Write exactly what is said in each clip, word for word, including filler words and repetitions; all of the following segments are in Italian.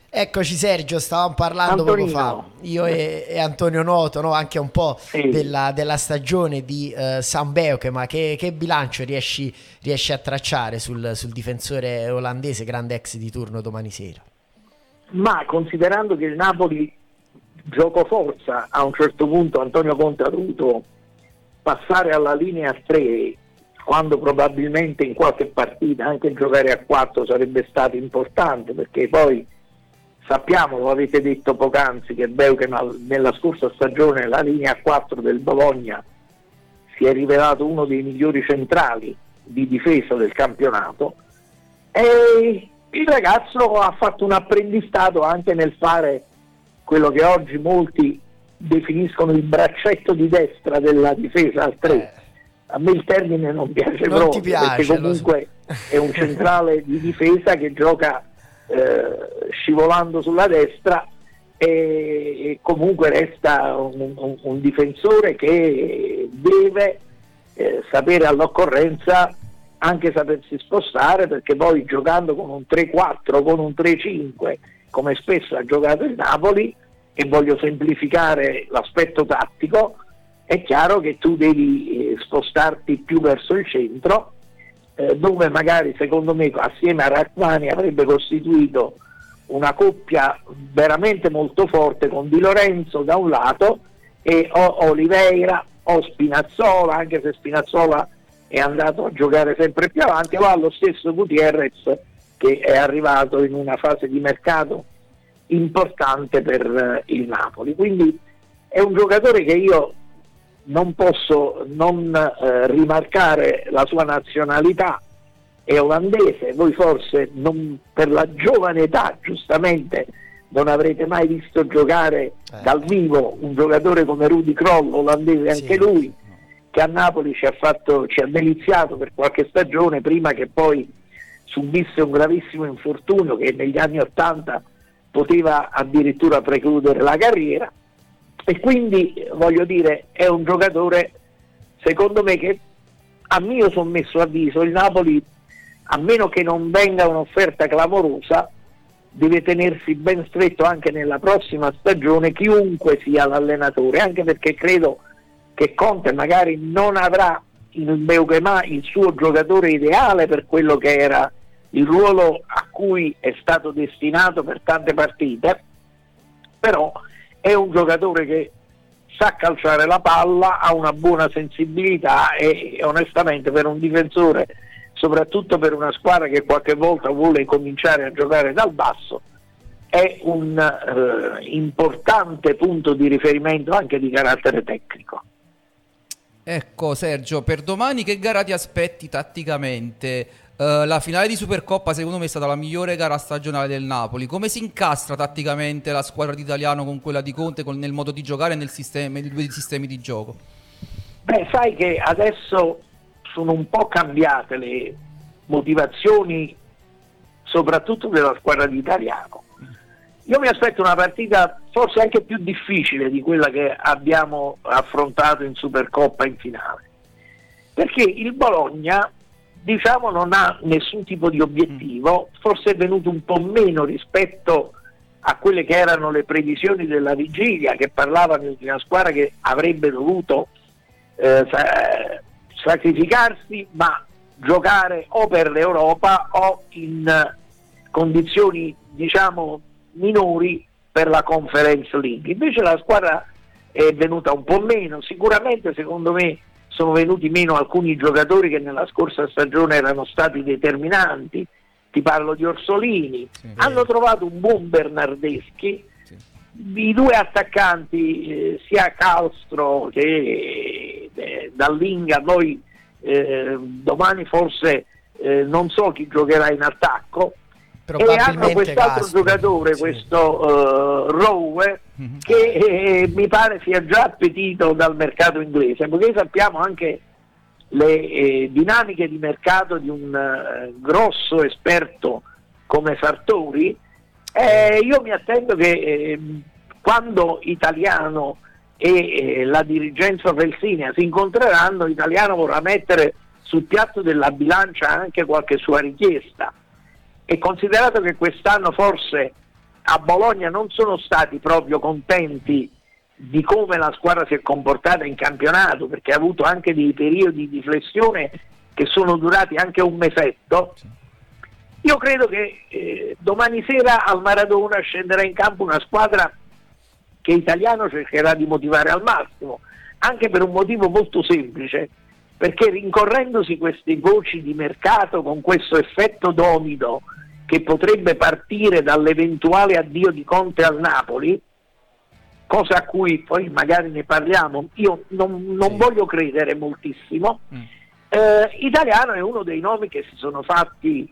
Eccoci Sergio, stavamo parlando Antonino. poco fa, io e, e Antonio Noto, no? Anche un po' Sì. della, della stagione di uh, Sam Beuke, ma che, che bilancio riesci, riesci a tracciare sul, sul difensore olandese, grande ex di turno domani sera? Ma considerando che il Napoli gioco forza, a un certo punto Antonio Conte ha dovuto passare alla linea tre, quando probabilmente in qualche partita anche giocare a quattro sarebbe stato importante, perché poi sappiamo, lo avete detto poc'anzi, che Beuke nella scorsa stagione la linea quattro del Bologna si è rivelato uno dei migliori centrali di difesa del campionato, e il ragazzo ha fatto un apprendistato anche nel fare quello che oggi molti definiscono il braccetto di destra della difesa al tre. A me il termine non piace non proprio, ti piace, perché comunque so. È un centrale di difesa che gioca eh, scivolando sulla destra e, e comunque resta un, un, un difensore che deve eh, sapere all'occorrenza anche sapersi spostare, perché poi giocando con un tre quattro, con un tre cinque, come spesso ha giocato il Napoli, e voglio semplificare l'aspetto tattico, è chiaro che tu devi eh, spostarti più verso il centro, eh, dove magari secondo me assieme a Rachmani avrebbe costituito una coppia veramente molto forte con Di Lorenzo da un lato e o Oliveira o Spinazzola, anche se Spinazzola è andato a giocare sempre più avanti, o allo stesso Gutierrez, che è arrivato in una fase di mercato importante per eh, il Napoli. Quindi è un giocatore che io non posso non eh, rimarcare la sua nazionalità, è olandese. Voi forse non, per la giovane età giustamente non avrete mai visto giocare eh. dal vivo un giocatore come Rudi Kroll, olandese anche sì. lui, che a Napoli ci ha fatto, ci ha deliziato per qualche stagione, prima che poi subisse un gravissimo infortunio che negli anni Ottanta poteva addirittura precludere la carriera. E quindi voglio dire, è un giocatore secondo me che, a mio sommesso avviso, il Napoli, a meno che non venga un'offerta clamorosa, deve tenersi ben stretto anche nella prossima stagione chiunque sia l'allenatore, anche perché credo che Conte magari non avrà in Beuquema il suo giocatore ideale per quello che era il ruolo a cui è stato destinato per tante partite, però è un giocatore che sa calciare la palla, ha una buona sensibilità e onestamente per un difensore, soprattutto per una squadra che qualche volta vuole cominciare a giocare dal basso, è un eh, importante punto di riferimento anche di carattere tecnico. Ecco Sergio, per domani che gara ti aspetti tatticamente? Uh, la finale di Supercoppa secondo me è stata la migliore gara stagionale del Napoli. Come si incastra tatticamente la squadra di Italiano con quella di Conte, con, nel modo di giocare e nel sistema, nei due sistemi di gioco? Beh, sai che adesso sono un po' cambiate le motivazioni, soprattutto della squadra di Italiano. Io mi aspetto una partita forse anche più difficile di quella che abbiamo affrontato in Supercoppa in finale, perché il Bologna, diciamo, non ha nessun tipo di obiettivo, forse è venuto un po' meno rispetto a quelle che erano le previsioni della vigilia, che parlavano di una squadra che avrebbe dovuto eh, sacrificarsi ma giocare o per l'Europa o in condizioni diciamo minori per la Conference League. Invece la squadra è venuta un po' meno, sicuramente secondo me sono venuti meno alcuni giocatori che nella scorsa stagione erano stati determinanti, ti parlo di Orsolini, sì, hanno trovato un buon Bernardeschi, sì. I due attaccanti eh, sia Castro che eh, Dallinga, poi eh, domani forse eh, non so chi giocherà in attacco, e hanno quest'altro Castro, giocatore, sì. questo uh, Rowe, mm-hmm. che eh, mi pare sia già appetito dal mercato inglese, perché sappiamo anche le eh, dinamiche di mercato di un uh, grosso esperto come Sartori. Eh, io mi attendo che eh, quando Italiano e eh, la dirigenza Felsinia si incontreranno, Italiano vorrà mettere sul piatto della bilancia anche qualche sua richiesta. E considerato che quest'anno forse a Bologna non sono stati proprio contenti di come la squadra si è comportata in campionato, perché ha avuto anche dei periodi di flessione che sono durati anche un mesetto. Io credo che eh, domani sera al Maradona scenderà in campo una squadra che Italiano cercherà di motivare al massimo, anche per un motivo molto semplice, perché rincorrendosi queste voci di mercato con questo effetto domino che potrebbe partire dall'eventuale addio di Conte al Napoli, cosa a cui poi magari ne parliamo, io non, non sì. voglio credere moltissimo, mm. eh, Italiano è uno dei nomi che si sono fatti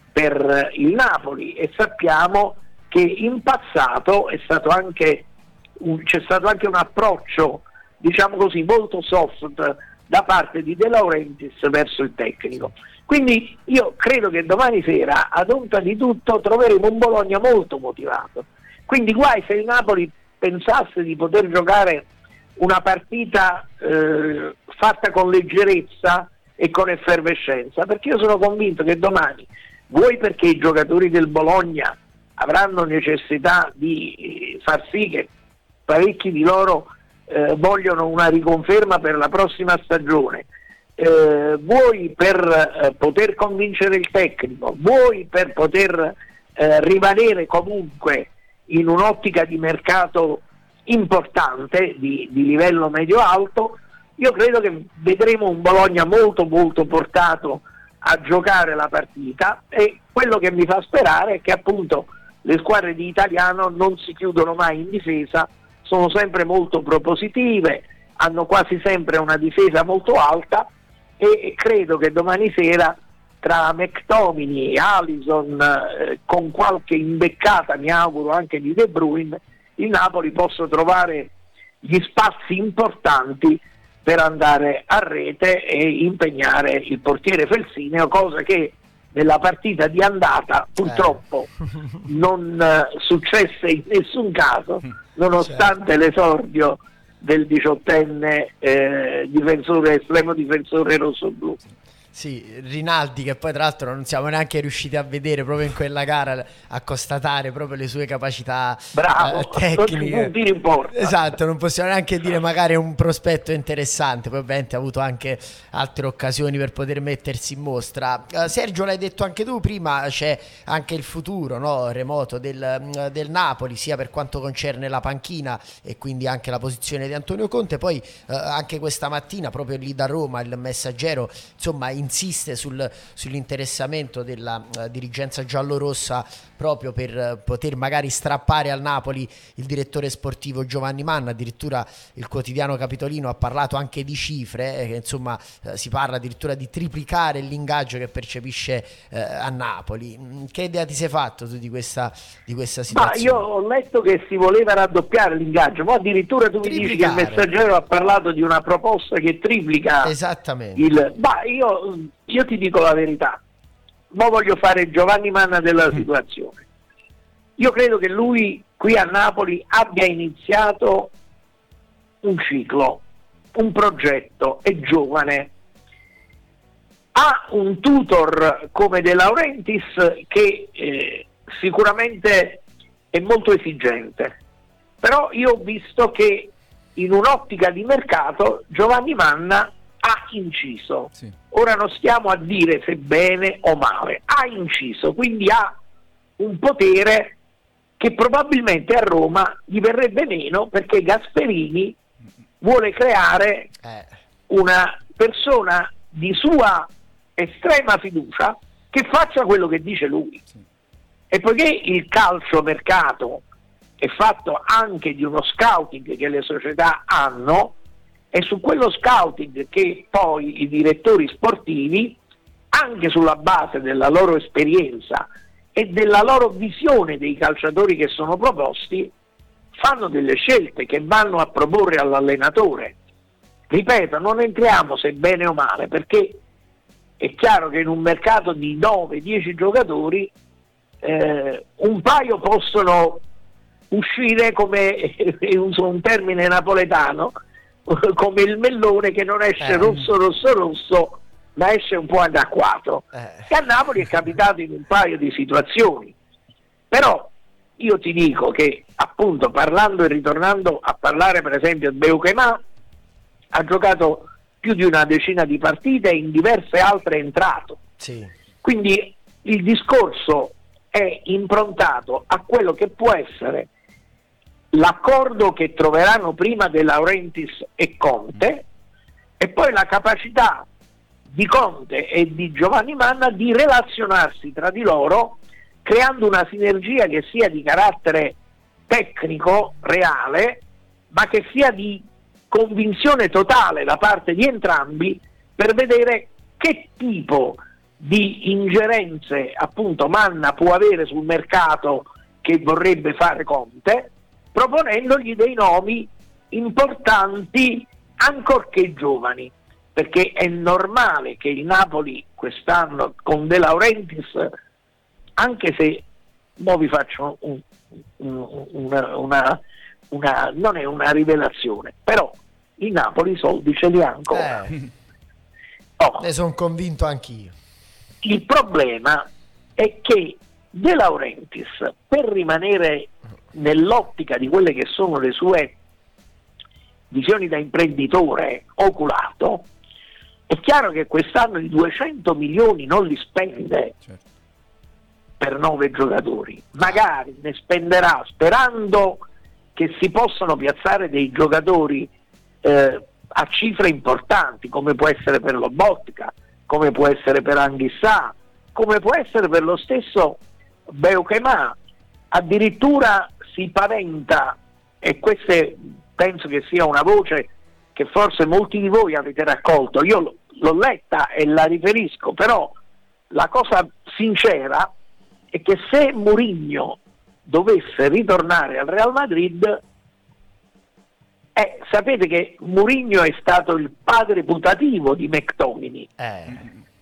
per il Napoli e sappiamo che in passato è stato anche un, c'è stato anche un approccio, diciamo così, molto soft da parte di De Laurentiis verso il tecnico. Quindi io credo che domani sera, ad onta di tutto, troveremo un Bologna molto motivato. Quindi guai se il Napoli pensasse di poter giocare una partita eh, fatta con leggerezza e con effervescenza, perché io sono convinto che domani, vuoi perché i giocatori del Bologna avranno necessità di far sì che parecchi di loro eh, vogliono una riconferma per la prossima stagione, eh, vuoi per eh, poter convincere il tecnico, vuoi per poter eh, rimanere comunque in un'ottica di mercato importante, di, di livello medio-alto, io credo che vedremo un Bologna molto molto portato a giocare la partita, e quello che mi fa sperare è che appunto le squadre di Italiano non si chiudono mai in difesa, sono sempre molto propositive, hanno quasi sempre una difesa molto alta, e credo che domani sera tra McTominay e Alisson, eh, con qualche imbeccata mi auguro anche di De Bruyne, il Napoli possa trovare gli spazi importanti per andare a rete e impegnare il portiere Felsineo, cosa che nella partita di andata purtroppo eh. non uh, successe in nessun caso, nonostante certo. l'esordio del diciottenne eh, difensore, estremo difensore rossoblu. Sì, Rinaldi, che poi tra l'altro non siamo neanche riusciti a vedere proprio in quella gara, a constatare proprio le sue capacità Bravo, eh, tecniche. Non in porta. Esatto, non possiamo neanche dire magari un prospetto interessante, poi ovviamente ha avuto anche altre occasioni per poter mettersi in mostra. Uh, Sergio, l'hai detto anche tu prima, c'è anche il futuro, no, remoto del, del Napoli, sia per quanto concerne la panchina e quindi anche la posizione di Antonio Conte. Poi uh, anche questa mattina proprio lì da Roma il Messaggero, insomma, in insiste sul, sull'interessamento della uh, dirigenza giallorossa proprio per uh, poter magari strappare al Napoli il direttore sportivo Giovanni Manna. Addirittura il quotidiano capitolino ha parlato anche di cifre, eh, che insomma uh, si parla addirittura di triplicare l'ingaggio che percepisce uh, a Napoli. Che idea ti sei fatto tu di questa, di questa situazione? Ma io ho letto che si voleva raddoppiare l'ingaggio, ma addirittura tu mi dici che il Messaggero ha parlato di una proposta che triplica. Esattamente. Il... Ma io Io ti dico la verità, ma voglio fare Giovanni Manna della situazione. Io credo che lui qui a Napoli abbia iniziato un ciclo, un progetto, è giovane, ha un tutor come De Laurentiis che eh, sicuramente è molto esigente, però io ho visto che in un'ottica di mercato Giovanni Manna ha inciso. Sì. Ora non stiamo a dire se bene o male, ha inciso, quindi ha un potere che probabilmente a Roma gli verrebbe meno, perché Gasperini vuole creare eh. una persona di sua estrema fiducia che faccia quello che dice lui. Sì. E poiché il calcio mercato è fatto anche di uno scouting che le società hanno, è su quello scouting che poi i direttori sportivi, anche sulla base della loro esperienza e della loro visione dei calciatori che sono proposti, fanno delle scelte che vanno a proporre all'allenatore. Ripeto, non entriamo se bene o male, perché è chiaro che in un mercato di nove dieci giocatori eh, un paio possono uscire come, uso un termine napoletano, come il mellone che non esce eh. rosso rosso rosso, ma esce un po' anacquato. Eh. E a Napoli è capitato in un paio di situazioni. Però io ti dico che appunto parlando e ritornando a parlare per esempio di Beukema, ha giocato più di una decina di partite e in diverse altre è entrato. Sì. Quindi il discorso è improntato a quello che può essere l'accordo che troveranno prima De Laurentiis e Conte e poi la capacità di Conte e di Giovanni Manna di relazionarsi tra di loro creando una sinergia che sia di carattere tecnico, reale, ma che sia di convinzione totale da parte di entrambi per vedere che tipo di ingerenze appunto Manna può avere sul mercato che vorrebbe fare Conte, proponendogli dei nomi importanti ancorché giovani, perché è normale che il Napoli quest'anno con De Laurentiis, anche se mo vi faccio un, un, una, una, una non è una rivelazione, però il Napoli i soldi ce li ha ancora. Eh, oh. ne sono convinto anch'io. Il problema è che De Laurentiis, per rimanere nell'ottica di quelle che sono le sue visioni da imprenditore oculato, è chiaro che quest'anno i duecento milioni non li spende, certo, per nove giocatori, magari ne spenderà sperando che si possano piazzare dei giocatori eh, a cifre importanti, come può essere per Lobotka, come può essere per Anghissà, come può essere per lo stesso Beukema. Addirittura si paventa, e questa penso che sia una voce che forse molti di voi avete raccolto, io l- l'ho letta e la riferisco, però la cosa sincera è che se Mourinho dovesse ritornare al Real Madrid, eh, sapete che Mourinho è stato il padre putativo di McTominay, Eh.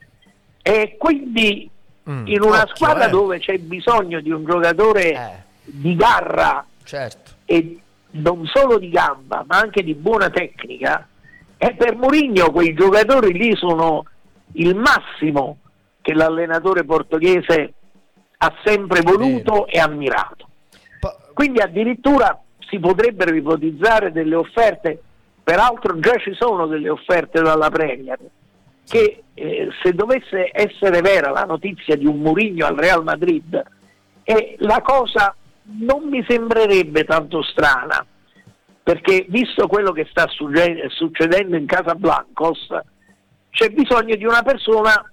e quindi Mm, in una occhio, squadra eh. dove c'è bisogno di un giocatore Eh. di garra, Certo. e non solo di gamba ma anche di buona tecnica, e per Mourinho quei giocatori lì sono il massimo che l'allenatore portoghese ha sempre voluto e ammirato. Po- Quindi addirittura si potrebbero ipotizzare delle offerte, peraltro già ci sono delle offerte dalla Premier, che eh, se dovesse essere vera la notizia di un Mourinho al Real Madrid, eh, la cosa non mi sembrerebbe tanto strana, perché visto quello che sta suge- succedendo in Casablancos, c'è bisogno di una persona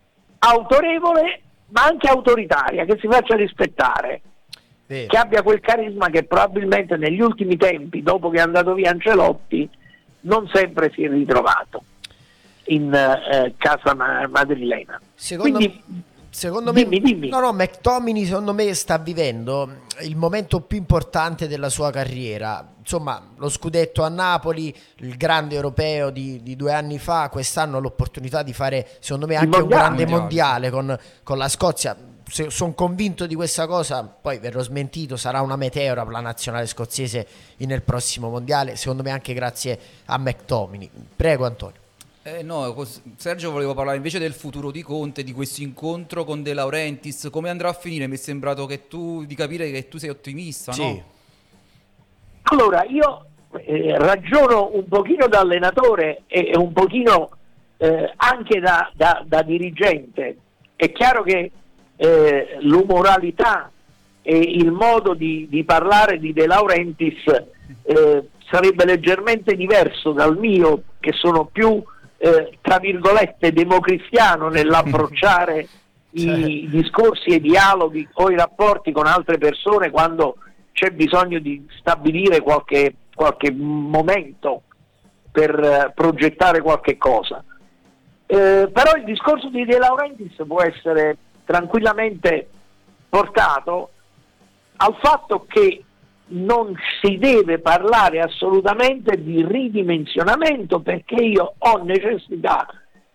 autorevole ma anche autoritaria, che si faccia rispettare, Vero. che abbia quel carisma che probabilmente negli ultimi tempi, dopo che è andato via Ancelotti, non sempre si è ritrovato in eh, casa ma- madrilena. Secondo, Quindi, secondo me, dimmi, dimmi. no, no, McTominay secondo me sta vivendo il momento più importante della sua carriera. Insomma, lo scudetto a Napoli, il grande europeo di, di due anni fa, quest'anno l'opportunità di fare, secondo me, Il anche un mondiale. grande mondiale con, con la Scozia. Sono convinto di questa cosa, poi verrò smentito, sarà una meteora per la nazionale scozzese nel prossimo mondiale, secondo me anche grazie a McTominay. Prego Antonio. Eh no, cos- Sergio, volevo parlare invece del futuro di Conte, di questo incontro con De Laurentiis, come andrà a finire? Mi è sembrato che tu, di capire che tu sei ottimista, Sì. no? Allora, io eh, ragiono un pochino da allenatore e, e un pochino eh, anche da, da, da dirigente. È chiaro che eh, l'umoralità e il modo di, di parlare di De Laurentiis eh, sarebbe leggermente diverso dal mio, che sono più eh, tra virgolette democristiano nell'approcciare i discorsi e i dialoghi o i rapporti con altre persone quando c'è bisogno di stabilire qualche, qualche momento per eh, progettare qualche cosa. Eh, però il discorso di De Laurentiis può essere tranquillamente portato al fatto che non si deve parlare assolutamente di ridimensionamento, perché io ho necessità,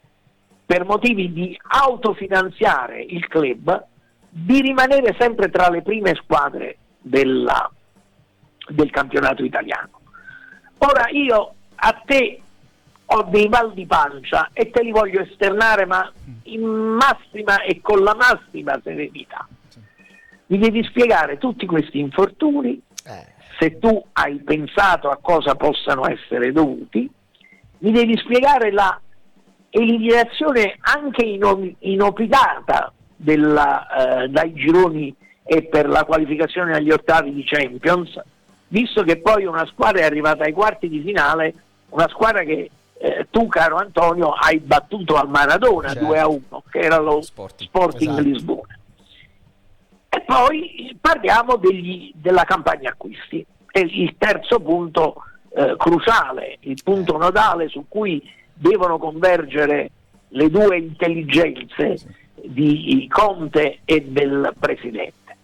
per motivi di autofinanziare il club, di rimanere sempre tra le prime squadre della, del campionato italiano. Ora io a te ho dei mal di pancia e te li voglio esternare, ma in massima e con la massima serenità. mi devi spiegare tutti questi infortuni, Eh. se tu hai pensato a cosa possano essere dovuti, mi devi spiegare la eliminazione anche ino- inopinata della, eh, dai gironi e per la qualificazione agli ottavi di Champions, visto che poi una squadra è arrivata ai quarti di finale, una squadra che eh, tu, caro Antonio, hai battuto al Maradona, certo, due a uno, che era lo Sporting, Sporting esatto. Lisbona. E poi parliamo degli, della campagna acquisti, è il terzo punto eh, cruciale, il punto nodale su cui devono convergere le due intelligenze di Conte e del Presidente.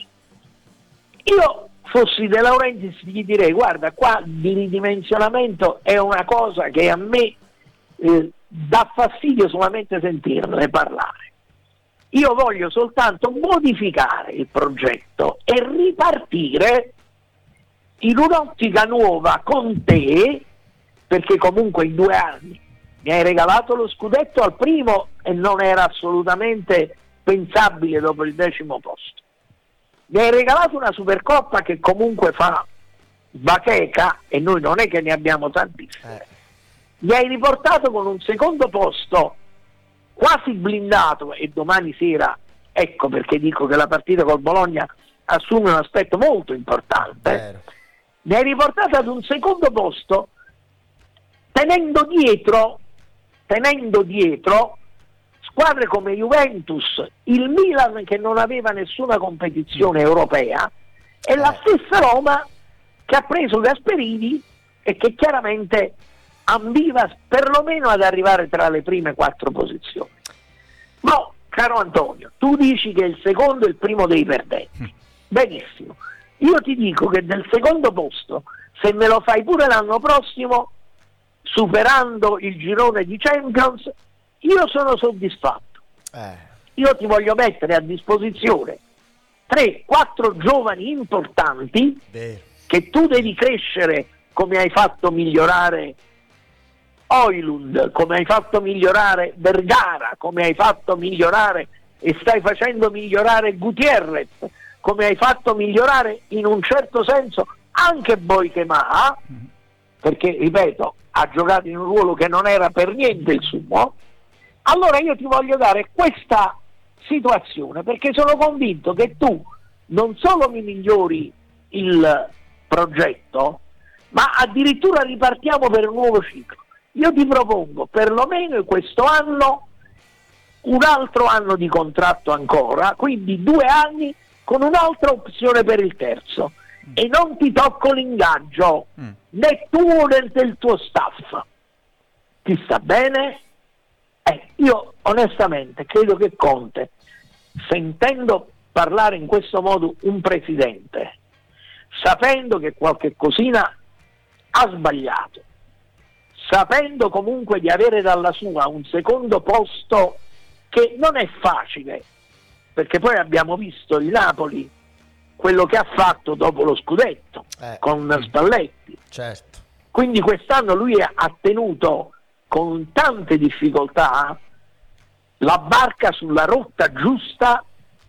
Io fossi De Laurentiis gli direi: guarda, qua di ridimensionamento è una cosa che a me eh, dà fastidio solamente sentirne parlare. Io voglio soltanto modificare il progetto e ripartire in un'ottica nuova con te, perché comunque in due anni mi hai regalato lo scudetto al primo e non era assolutamente pensabile dopo il decimo posto. Mi hai regalato una Supercoppa che comunque fa bacheca e noi non è che ne abbiamo tantissime. Eh. Mi hai riportato con un secondo posto quasi blindato, e domani sera, ecco perché dico che la partita col Bologna assume un aspetto molto importante. Vero. Mi hai riportato ad un secondo posto tenendo dietro tenendo dietro squadre come Juventus, il Milan che non aveva nessuna competizione europea e la stessa Roma che ha preso Gasperini e che chiaramente ambiva perlomeno ad arrivare tra le prime quattro posizioni. Ma, caro Antonio, tu dici che il secondo è il primo dei perdenti. Benissimo. Io ti dico che del secondo posto, se me lo fai pure l'anno prossimo, superando il girone di Champions, io sono soddisfatto. Eh. Io ti voglio mettere a disposizione tre quattro giovani importanti Vero. che tu devi crescere, come hai fatto migliorare Højlund, come hai fatto migliorare Vergara, come hai fatto migliorare e stai facendo migliorare Gutierrez, come hai fatto migliorare in un certo senso anche Boikema, perché ripeto ha giocato in un ruolo che non era per niente il suo. Allora io ti voglio dare questa situazione perché sono convinto che tu non solo mi migliori il progetto, ma addirittura ripartiamo per un nuovo ciclo. Io ti propongo perlomeno in questo anno un altro anno di contratto ancora, quindi due anni con un'altra opzione per il terzo, mm. e non ti tocco l'ingaggio, mm. né tuo né del tuo staff. Ti sta bene? Eh, io onestamente credo che Conte, sentendo parlare in questo modo un presidente, sapendo che qualche cosina ha sbagliato, sapendo comunque di avere dalla sua un secondo posto che non è facile, perché poi abbiamo visto il Napoli quello che ha fatto dopo lo scudetto eh. con Spalletti, certo. Quindi quest'anno lui ha tenuto con tante difficoltà la barca sulla rotta giusta,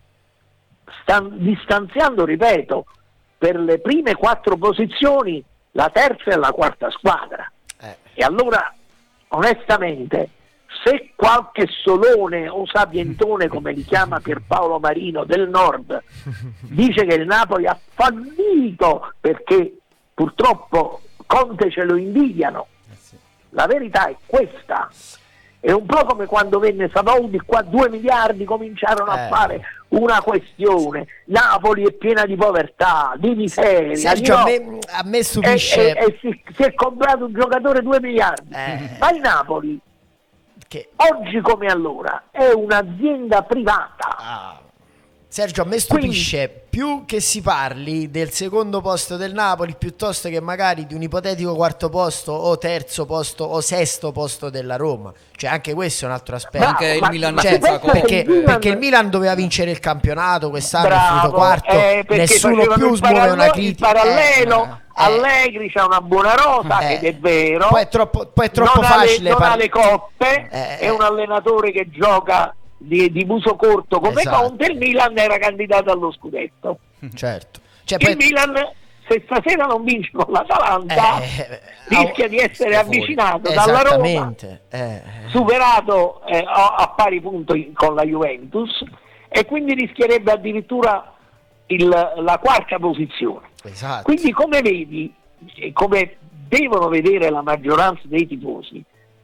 stan- distanziando, ripeto, per le prime quattro posizioni la terza e la quarta squadra. Eh. E allora onestamente se qualche solone o sapientone, come li chiama Pierpaolo Marino del Nord, dice che il Napoli ha fallito perché purtroppo Conte ce lo invidiano, la verità è questa. È un po' come quando venne Savoldi qua, due miliardi cominciarono eh. a fare una questione. Napoli è piena di povertà, di miseria. Sergio, no? a, me, a me stupisce e, e, e si, si è comprato un giocatore due miliardi, eh. ma il Napoli che... oggi come allora è un'azienda privata. Ah. Sergio, a me stupisce Quindi, più che si parli del secondo posto del Napoli piuttosto che magari di un ipotetico quarto posto o terzo posto o sesto posto della Roma. Cioè anche questo è un altro aspetto. Bravo, anche il Milan, cioè, perché, il Milan... perché il Milan doveva vincere il campionato, quest'anno Bravo, è finito quarto, eh, nessuno più smuove una critica. Il parallelo, eh, Allegri c'ha una buona rosa, eh, ed è vero. Poi è troppo, poi è troppo non facile. Ha le, non par- ha le coppe, eh, è un allenatore che gioca di, di muso corto come Esatto. Conte, il Milan era candidato allo scudetto. Certo. Cioè, Il poi... Milan, se stasera non vince con l'Atalanta, Eh, rischia ah, di essere fuori. avvicinato dalla Roma, Esattamente. Eh, superato eh, a, a pari punti con la Juventus, e quindi rischierebbe addirittura il, la quarta posizione. esatto. Quindi, come vedi, e come devono vedere la maggioranza dei tifosi,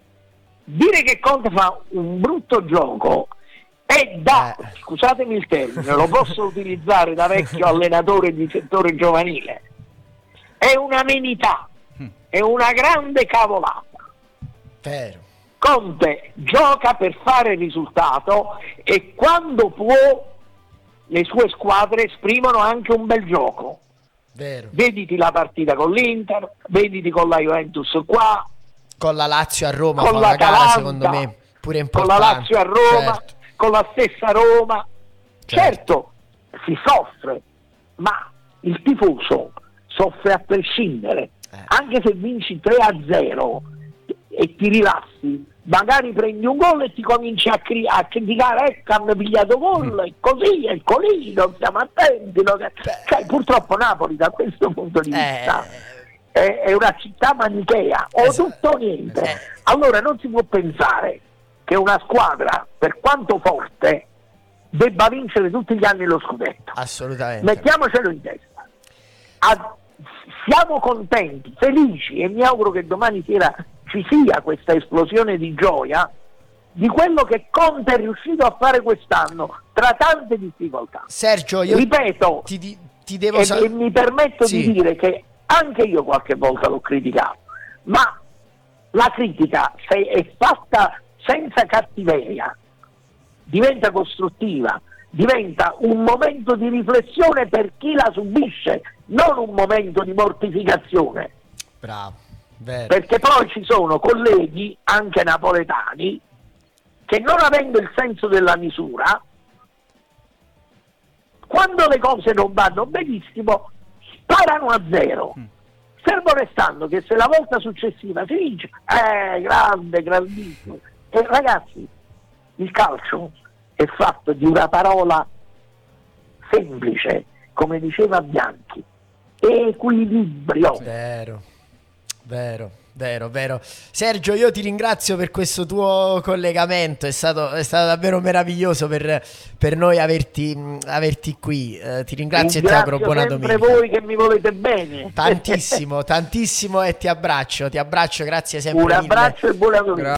dire che Conte fa un brutto gioco è da, Eh. scusatemi il termine, lo posso utilizzare da vecchio allenatore di settore giovanile, è un'amenità, è una grande cavolata. Vero. Conte gioca per fare risultato, e quando può le sue squadre esprimono anche un bel gioco. Vero. Vediti la partita con l'Inter, vediti con la Juventus qua, Con la Lazio a Roma con fa una gara, l'Atalanta, secondo me, pure con importante. la Lazio a Roma, Certo. con la stessa Roma. Certo. Certo, si soffre, ma il tifoso soffre a prescindere. Eh. Anche se vinci tre a zero e ti rilassi, magari prendi un gol e ti cominci a, cri- a criticare, ecco, hanno pigliato gol, e così, e così, non stiamo attenti. non- Cioè, purtroppo Napoli da questo punto di vista Eh, è, è una città manichea, o Esatto. tutto o niente. Esatto. Allora non si può pensare che una squadra, per quanto forte, debba vincere tutti gli anni lo scudetto. assolutamente. Mettiamocelo in testa. A- siamo contenti, felici, e mi auguro che domani sera ci sia questa esplosione di gioia di quello che Conte è riuscito a fare quest'anno tra tante difficoltà. Sergio, io Ripeto, ti, di- ti devo e, sal- e mi permetto Sì. di dire che anche io qualche volta l'ho criticato, ma la critica, se è fatta senza cattiveria, diventa costruttiva, diventa un momento di riflessione per chi la subisce, non un momento di mortificazione. Bravo. Vero. Perché poi ci sono colleghi, anche napoletani, che non avendo il senso della misura, quando le cose non vanno benissimo, sparano a zero. Fermo restando che se la volta successiva si vince, eh, grande, grandissimo. E ragazzi, il calcio è fatto di una parola semplice, come diceva Bianchi: equilibrio. Vero, vero, vero, vero. Sergio, io ti ringrazio per questo tuo collegamento, è stato, è stato davvero meraviglioso per, per noi averti, mh, averti qui. Eh, ti ringrazio e ti auguro buona sempre domenica. voi che mi volete bene. Tantissimo, tantissimo, e ti abbraccio, ti abbraccio, grazie sempre Un mille. abbraccio e buona domenica.